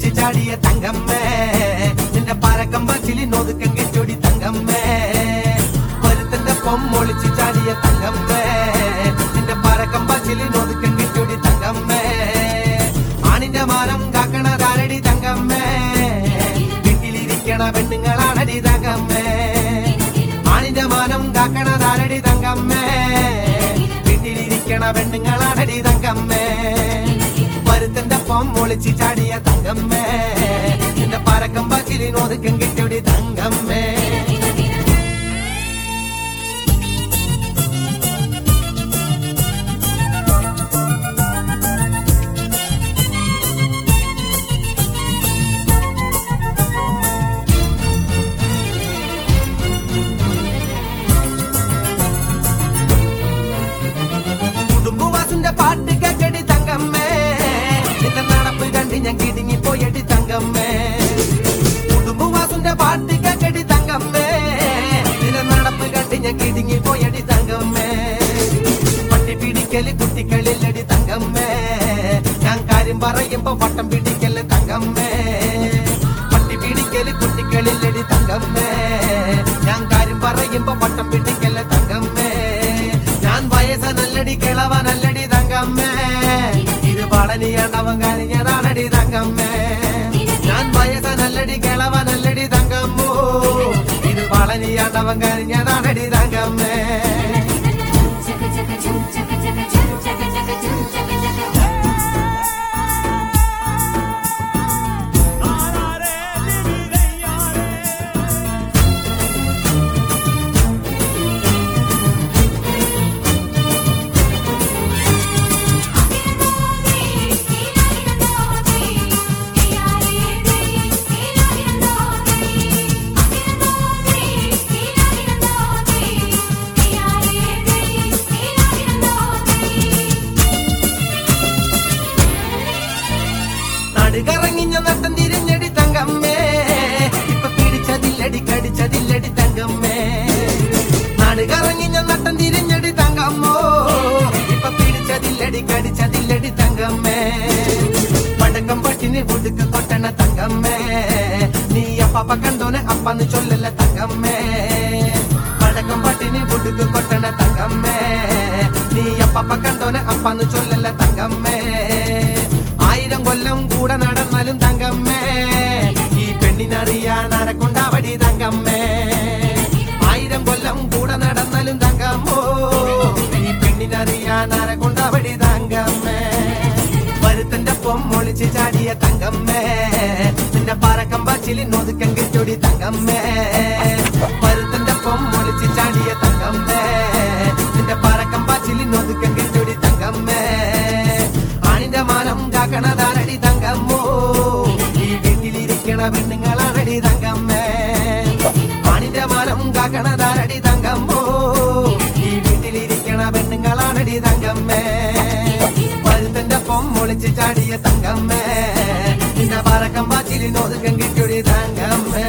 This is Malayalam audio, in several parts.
പൊളിച്ച് ചാടിയ തങ്കമ്മേ നിന്റെ പാരക്കമ്പച്ചിലി നോതുക്കം കെച്ചൊടി തങ്കമ്മേ പരുത്തന്റെ പൊമ്മൊളിച്ച് ചാടിയ തങ്കമ്മേ നിന്റെ പാരക്കമ്പച്ചിലി നോതുക്കം കെച്ചൊടി തങ്കമ്മേ ആണിന്റെ മാനം കാക്കണതാരടി തങ്കമ്മേ വീട്ടിലിരിക്കണ പെണ്ണുങ്ങളാണടി തങ്കമ്മേ ആണിന്റെ മാനം കാക്കണതാരടി തങ്കമ്മേ വീട്ടിലിരിക്കണ പെണ്ണുങ്ങളാണടി തങ്കമ്മേ പരുത്തന്റെ പൊമ്മൊളിച്ച് ചാടിയ തങ്കമ്മേ നിന്റെ പാരക്കമ്പച്ചിലി നോതുക്കം കെച്ചൊടി തങ്കമ്മേ പാട്ട് കേക്കടി തങ്കമ്മേ നിന്റെ നടപ്പ് കണ്ട് ഞാൻ കിടുങ്ങി പോയടി തങ്കമ്മേ കുടുംബവാസുന്റെ പാട്ട് കേക്കടി തങ്കമ്മേ നിന്റെ നടപ്പ് കണ്ട് ഞാൻ കിടുങ്ങി പോയടി തങ്കമ്മേ പട്ടി പിടിക്കല് കുട്ടികളില്ലടി തങ്കമ്മേ ഞാൻ കാര്യം പറയുമ്പോ വട്ടം പിടിക്കല് തങ്കമ്മേ പട്ടി പിടിക്കല് കുട്ടികളില്ലടി തങ്കമ്മേ ഞാൻ കാര്യം പറയുമ്പോ വട്ടം പിടിക്കല് തങ്കമ്മേ ഞാൻ വയസ്സനല്ലടി കിളവനല്ലടി തങ്കമ്മേ ഇത് പളനിയാണ്ടവൻ കഴിഞ്ഞതാണടി തങ്കമ്മേ ഞാൻ വയസ്സനല്ലടി കിളവനല്ലടി തങ്കമ്മോ ഇത് പളനിയാണ്ടവൻ കഴിഞ്ഞതാണടി തങ്കമ്മേ കറങ്ങിഞ്ഞ നട്ടം തിരിഞ്ഞടി തങ്കമ്മേ ഇപ്പൊ പിടിച്ചതില്ലടി കടിച്ചതില്ലടി തങ്കമ്മേ നാട് കറങ്ങിഞ്ഞ നട്ടം തിരിഞ്ഞടി തങ്കമ്മോ ഇപ്പൊ പിടിച്ചതില്ലടി കടിച്ചതില്ലടി തങ്കമ്മേ പടക്കം പട്ടിന് ഒടുക്ക് കൊട്ടണ തങ്കമ്മേ നീ അപ്പ കണ്ടോനെ അപ്പന്ന് ചൊല്ലല്ല തങ്കമ്മേ പടക്കം പട്ടിന് ഒടുക്ക് കൊട്ടണ തങ്കമ്മേ നീ അപ്പ കണ്ടോനെ അപ്പന്ന് ചൊല്ലല്ല തങ്കമ്മേ 1000 കൊല്ലം കൂടെ നടന്നാലും തങ്കമ്മേ ഈ പെണ്ണിനറിയാൻ ആരെക്കൊണ്ടാവടി തങ്കമ്മേ 1000 കൊല്ലം കൂടെ നടന്നാലും തങ്കമ്മോ ഈ പെണ്ണിനറിയാൻ ആരെക്കൊണ്ടാവടി തങ്കമ്മേ പരുത്തന്റെ പൊമ്മൊളിച്ച് ചാടിയ തങ്കമ്മേ നിന്റെ പാരക്കമ്പച്ചിലി നോതുക്കം കെച്ചൊടി തങ്കമ്മേ പരുത്തന്റെ പൊമ്മൊളിച്ച് ചാടിയ തങ്കമ്മേ നിന്റെ പാരക്കമ്പച്ചിലി നോതുക്കം കെച്ചൊടി തങ്കമ്മേ ആണിന്റെ മാനം കാക്കണതാരടി തങ്കമ്മോ ഈ വീട്ടിലിരിക്കണ പെണ്ണുങ്ങളാണടി തങ്കമ്മേ ആണിന്റെ മാനം കാക്കണതാരടി തങ്കമ്മോ ഈ വീട്ടിലിരിക്കണ പെണ്ണുങ്ങളാണടി തങ്കമ്മേ പരുത്തന്റെ പൊമ്മൊളിച്ച് ചാടിയ തങ്കമ്മേ നിന്റെ പാരക്കമ്പച്ചിലി നോതുക്കം കെച്ചൊടി തങ്കമ്മേ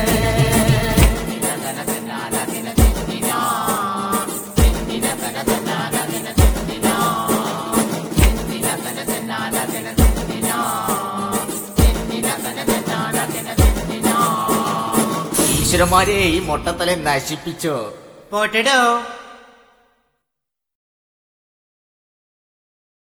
ഈശ്വരന്മാരെ ഈ മൊട്ടത്തലെ നശിപ്പിച്ചോ പോട്ടെടോ.